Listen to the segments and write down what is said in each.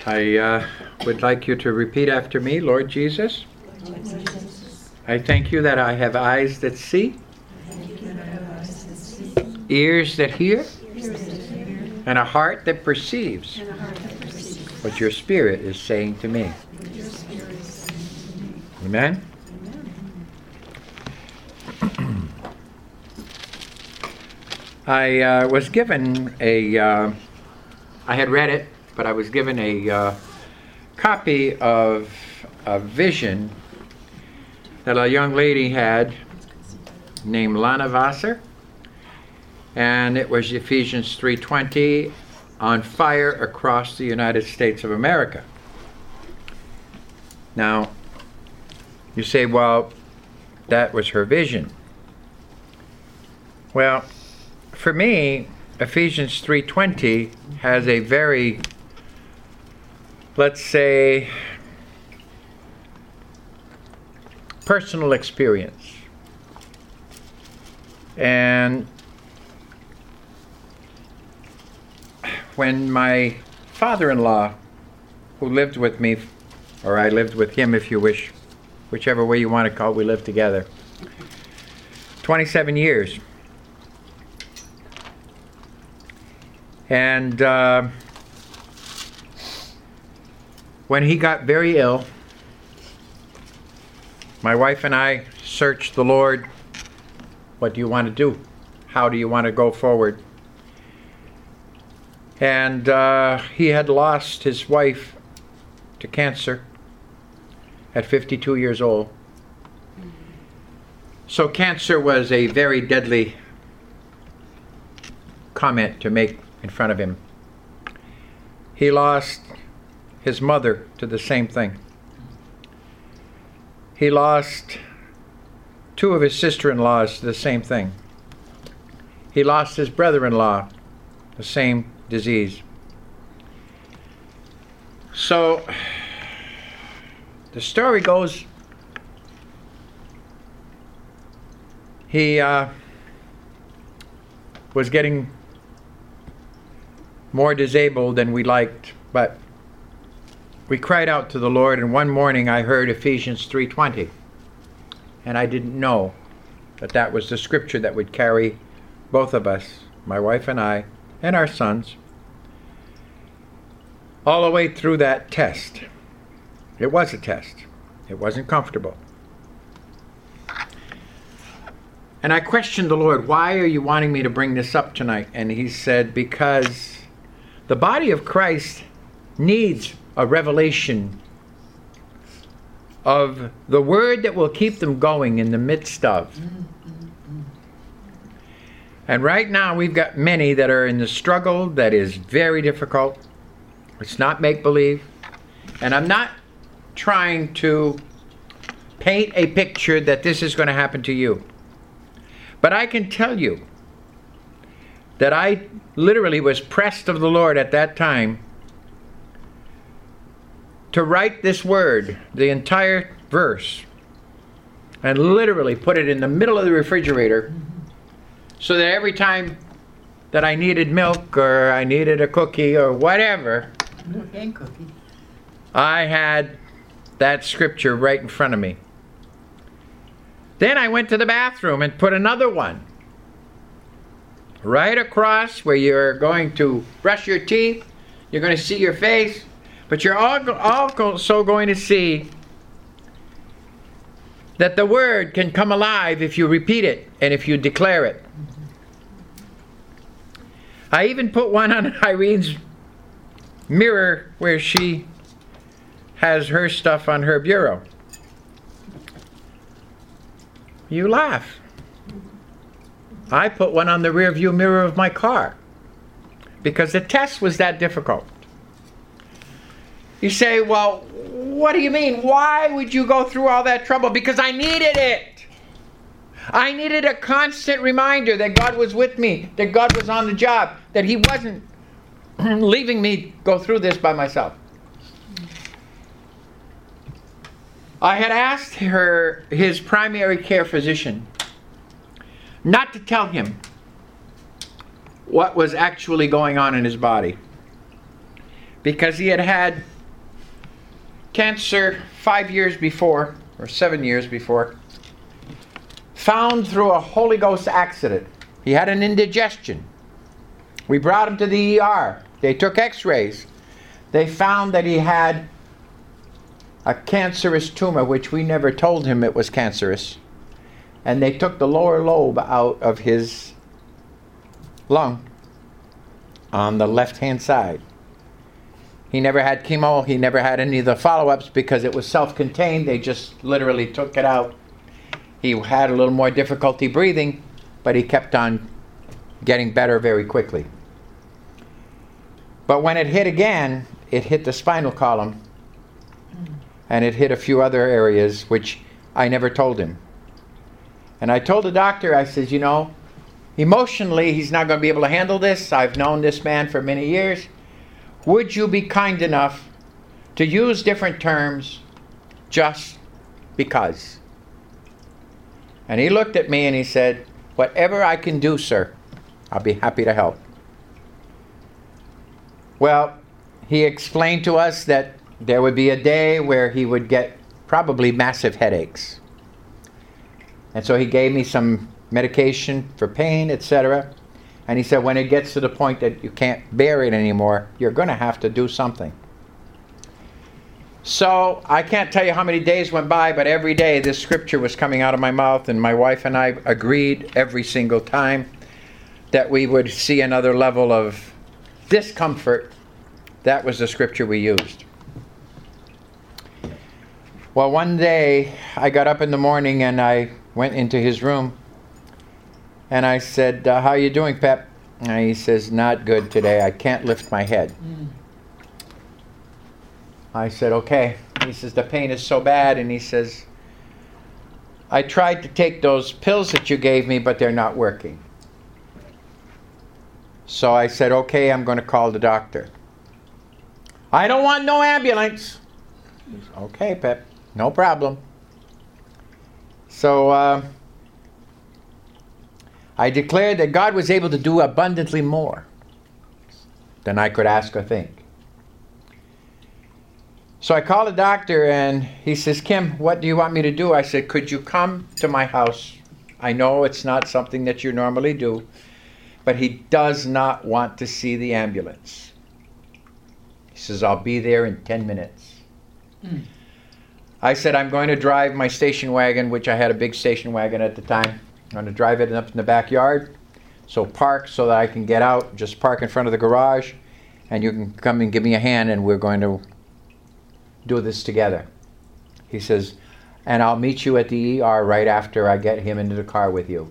I would like you to repeat after me. Lord Jesus, I thank you that I have eyes that see, ears that hear, and a heart that perceives what your Spirit is saying to me. Amen? I was given I had read it, but I was given a copy of a vision that a young lady had named Lana Vassar, and it was Ephesians 3:20, on fire across the United States of America. Now, you say, well, that was her vision. Well, for me, Ephesians 3:20 has a very, let's say, personal experience. And when my father-in-law, who lived with me, or I lived with him if you wish, whichever way you want to call it, we lived together, 27 years. And when he got very ill, my wife and I searched the Lord. What do you want to do? How do you want to go forward? And he had lost his wife to cancer at 52 years old. So cancer was a very deadly comment to make in front of him. He lost his mother to the same thing. He lost two of his sister-in-laws to the same thing. He lost his brother-in-law, the same disease. So the story goes, he was getting more disabled than we liked, but we cried out to the Lord, and one morning I heard Ephesians 3:20, and I didn't know that that was the scripture that would carry both of us, my wife and I, and our sons, all the way through that test. It was a test. It wasn't comfortable. And I questioned the Lord, why are you wanting me to bring this up tonight? And he said, because the body of Christ needs a revelation of the word that will keep them going in the midst of. And right now we've got many that are in the struggle that is very difficult. It's not make-believe. And I'm not trying to paint a picture that this is going to happen to you. But I can tell you that I literally was pressed of the Lord at that time to write this word, the entire verse, and literally put it in the middle of the refrigerator so that every time that I needed milk or I needed a cookie or whatever, I had that scripture right in front of me. Then I went to the bathroom and put another one right across where you're going to brush your teeth. You're going to see your face, but you're also going to see that the word can come alive if you repeat it and if you declare it. I even put one on Irene's mirror where she has her stuff on her bureau. You laugh. I put one on the rear view mirror of my car because the test was that difficult. You say, well, what do you mean? Why would you go through all that trouble? Because I needed it. I needed a constant reminder that God was with me, that God was on the job, that He wasn't leaving me go through this by myself. I had asked his primary care physician, not to tell him what was actually going on in his body, because he had had cancer 5 years before, or 7 years before. Found through a Holy Ghost accident. He had an indigestion. We brought him to the ER. They took x-rays. They found that he had a cancerous tumor, which we never told him it was cancerous. And they took the lower lobe out of his lung on the left-hand side. He never had chemo. He never had any of the follow-ups because it was self-contained. They just literally took it out. He had a little more difficulty breathing, but he kept on getting better very quickly. But when it hit again, it hit the spinal column, and it hit a few other areas, which I never told him. And I told the doctor, I said, you know, emotionally, he's not going to be able to handle this. I've known this man for many years. Would you be kind enough to use different terms just because? And he looked at me and he said, whatever I can do, sir, I'll be happy to help. Well, he explained to us that there would be a day where he would get probably massive headaches. And so he gave me some medication for pain, etc. And he said, when it gets to the point that you can't bear it anymore, you're going to have to do something. So I can't tell you how many days went by, but every day this scripture was coming out of my mouth, and my wife and I agreed every single time that we would see another level of discomfort. That was the scripture we used. Well, one day I got up in the morning and I went into his room and I said, how are you doing, Pep? And he says, not good today. I can't lift my head. I said, okay. He says, the pain is so bad. And he says, I tried to take those pills that you gave me, but they're not working. So I said, okay, I'm going to call the doctor. I don't want no ambulance. He said, okay, Pep, no problem. So I declared that God was able to do abundantly more than I could ask or think. So I called the doctor and he says, Kim, what do you want me to do? I said, could you come to my house? I know it's not something that you normally do, but he does not want to see the ambulance. He says, I'll be there in 10 minutes. I said, I'm going to drive my station wagon, which I had a big station wagon at the time. I'm going to drive it up in the backyard. So park so that I can get out, just park in front of the garage, and you can come and give me a hand, and we're going to do this together. He says, and I'll meet you at the ER right after I get him into the car with you.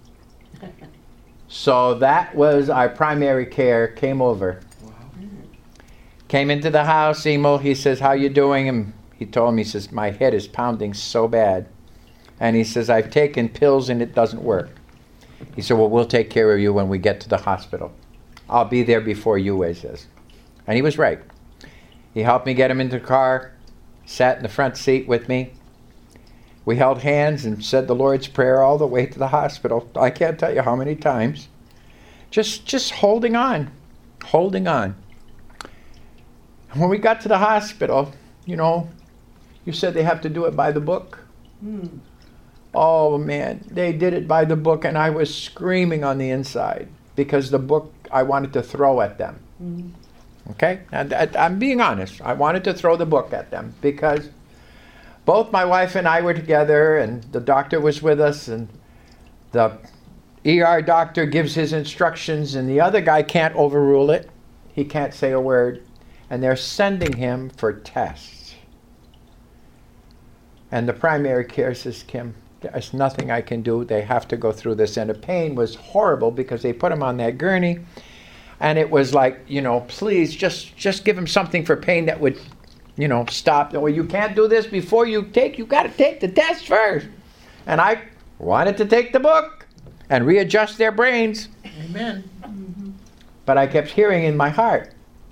So that was our primary care, came over. Wow. Came into the house, Emil, he says, how you doing? And he told me, he says, my head is pounding so bad. And he says, I've taken pills and it doesn't work. He said, well, we'll take care of you when we get to the hospital. I'll be there before you, he says. And he was right. He helped me get him into the car, sat in the front seat with me. We held hands and said the Lord's Prayer all the way to the hospital. I can't tell you how many times. Just holding on. Holding on. And when we got to the hospital, you know, you said they have to do it by the book. Oh, man, they did it by the book, and I was screaming on the inside because the book I wanted to throw at them. Okay? And I'm being honest. I wanted to throw the book at them because both my wife and I were together, and the doctor was with us, and the ER doctor gives his instructions, and the other guy can't overrule it. He can't say a word. And they're sending him for tests. And the primary care says, Kim, there's nothing I can do. They have to go through this. And the pain was horrible because they put him on that gurney. And it was like, you know, please just give him something for pain that would, you know, stop. Well, you can't do this before you got to take the test first. And I wanted to take the book and readjust their brains. Amen. But I kept hearing in my heart,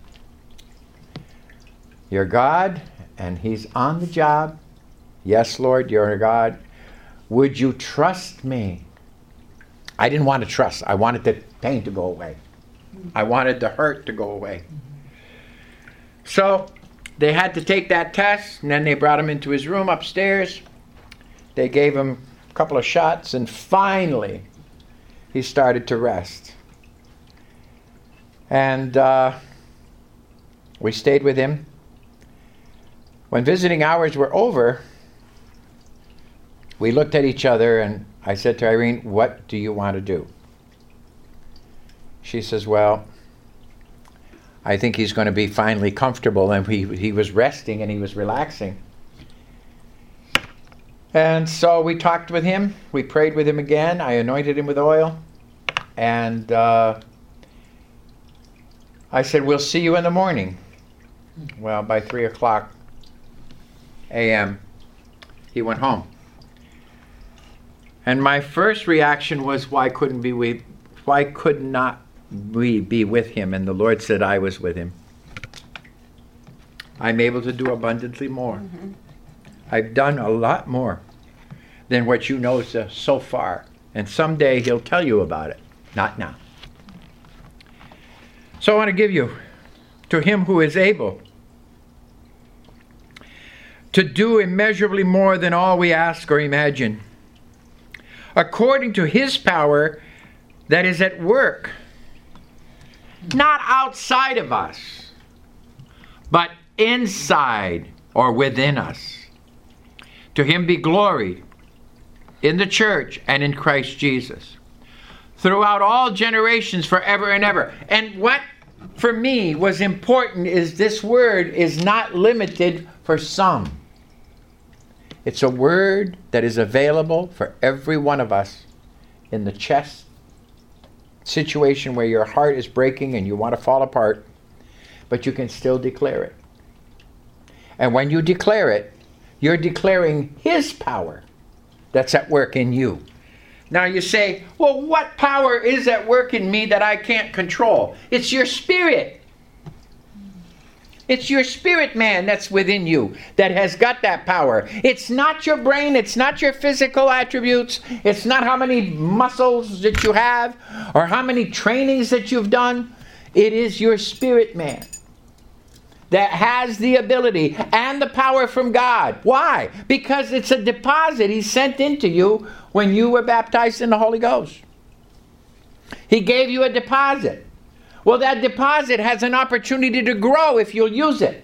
you're God, and He's on the job. Yes, Lord, you're God. Would you trust me? I didn't want to trust. I wanted the pain to go away. I wanted the hurt to go away. So they had to take that test, and then they brought him into his room upstairs. They gave him a couple of shots, and finally he started to rest. And we stayed with him. When visiting hours were over, we looked at each other, and I said to Irene, "What do you want to do?" She says, "Well, I think he's going to be finally comfortable," and he was resting and he was relaxing. And so we talked with him. We prayed with him again. I anointed him with oil. And I said, "We'll see you in the morning." Well, by 3 o'clock a.m., he went home. And my first reaction was, why could not we be with him? And the Lord said, I was with him. I'm able to do abundantly more. Mm-hmm. I've done a lot more than what you know so far. And someday he'll tell you about it. Not now. So I want to give you, to him who is able to do immeasurably more than all we ask or imagine, according to his power that is at work, not outside of us, but inside or within us. To him be glory in the church and in Christ Jesus, throughout all generations, forever and ever. And what for me was important is this word is not limited for some. It's a word that is available for every one of us in the chest situation where your heart is breaking and you want to fall apart, but you can still declare it. And when you declare it, you're declaring his power that's at work in you. Now you say, well, what power is at work in me that I can't control? It's your spirit. It's your spirit, man, that's within you that has got that power. It's not your brain. It's not your physical attributes. It's not how many muscles that you have or how many trainings that you've done. It is your spirit, man, that has the ability and the power from God. Why? Because it's a deposit he sent into you when you were baptized in the Holy Ghost. He gave you a deposit. Well, that deposit has an opportunity to grow if you'll use it.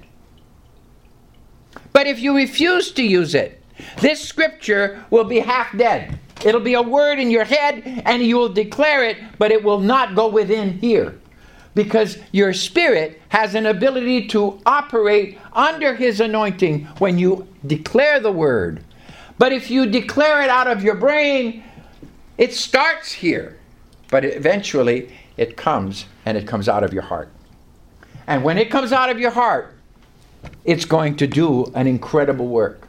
But if you refuse to use it, this scripture will be half dead. It'll be a word in your head and you will declare it, but it will not go within here. Because your spirit has an ability to operate under his anointing when you declare the word. But if you declare it out of your brain, it starts here. But eventually it comes, and it comes out of your heart. And when it comes out of your heart, it's going to do an incredible work.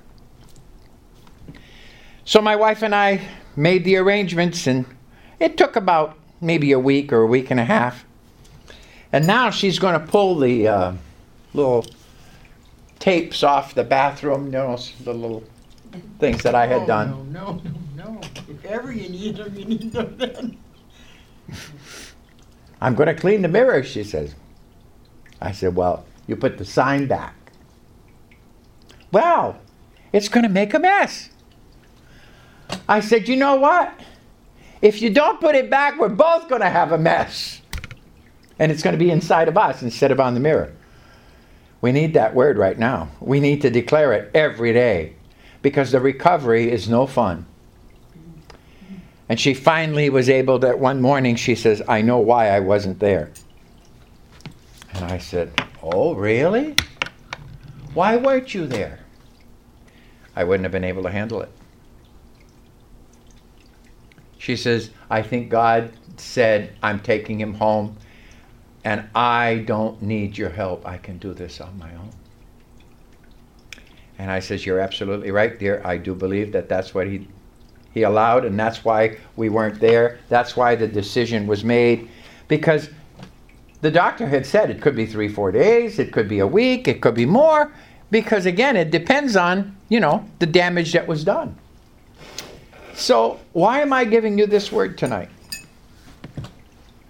So my wife and I made the arrangements, and it took about maybe a week or a week and a half. And now she's going to pull the little tapes off the bathroom, you know, the little things that I had done. No. If ever you need them, you need them then. I'm going to clean the mirror, she says. I said, well, you put the sign back. Well, it's going to make a mess. I said, you know what? If you don't put it back, we're both going to have a mess. And it's going to be inside of us instead of on the mirror. We need that word right now. We need to declare it every day because the recovery is no fun. And she finally was able to, one morning she says, I know why I wasn't there. And I said, oh, really? Why weren't you there? I wouldn't have been able to handle it. She says, I think God said, I'm taking him home, and I don't need your help. I can do this on my own. And I says, you're absolutely right, dear. I do believe that that's what he allowed, and that's why we weren't there. That's why the decision was made. Because the doctor had said it could be 3-4 days, it could be a week, it could be more. Because again, it depends on, the damage that was done. So, why am I giving you this word tonight?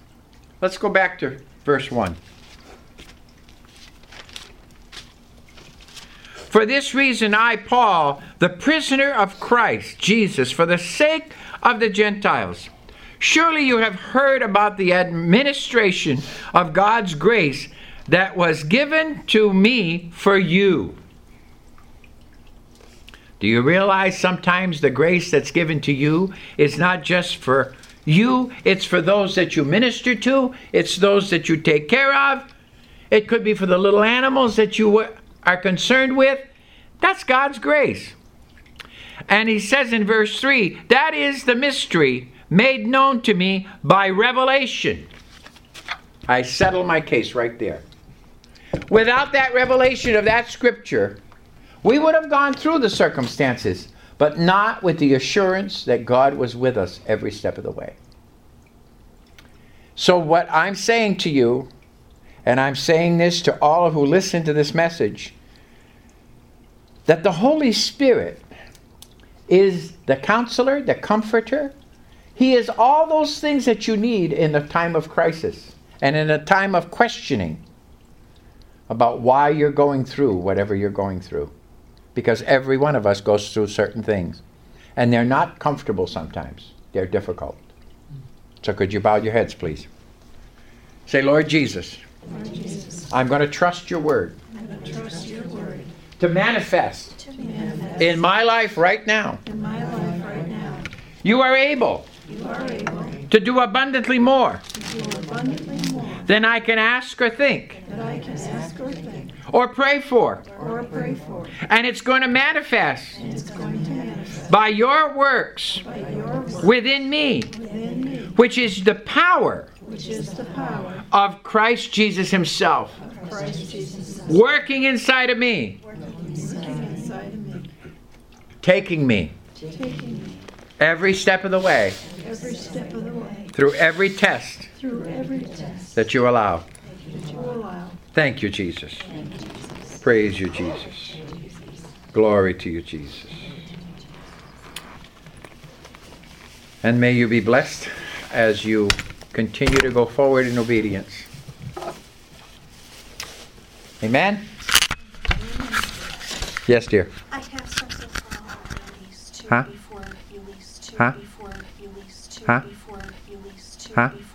Let's go back to verse 1. For this reason I, Paul, the prisoner of Christ Jesus, for the sake of the Gentiles. Surely you have heard about the administration of God's grace that was given to me for you. Do you realize sometimes the grace that's given to you is not just for you, it's for those that you minister to, it's those that you take care of. It could be for the little animals that you are concerned with. That's God's grace. And he says in verse 3, that is the mystery made known to me by revelation. I settle my case right there. Without that revelation of that scripture, we would have gone through the circumstances, but not with the assurance that God was with us every step of the way. So what I'm saying to you, and I'm saying this to all who listen to this message, that the Holy Spirit is the counselor, the comforter. He is all those things that you need in a time of crisis and in a time of questioning about why you're going through whatever you're going through. Because every one of us goes through certain things. And they're not comfortable sometimes. They're difficult. So could you bow your heads, please? Say, Lord Jesus, Lord Jesus, I'm going to trust your word I'm going to trust your word to manifest to manifest in my life right now. in my life right now. You are able You are able to do abundantly more to do abundantly more than I can ask or think than I can ask or think or pray for. or pray for. And it's going to manifest And it's going to manifest by your works by your word within me, within me, which is the power which is the power of Christ Jesus himself, of Christ Jesus working inside of me, working inside of me, taking me taking me every step of the way, every step of the way, through every test through every test that you allow. that you allow. Thank you, Jesus. Praise you, Jesus. Glory to you, Jesus. And may you be blessed as you continue to go forward in obedience. Amen? Yes, dear. I have something for release too Huh? before release too Huh? before release too Huh? before release too Huh? before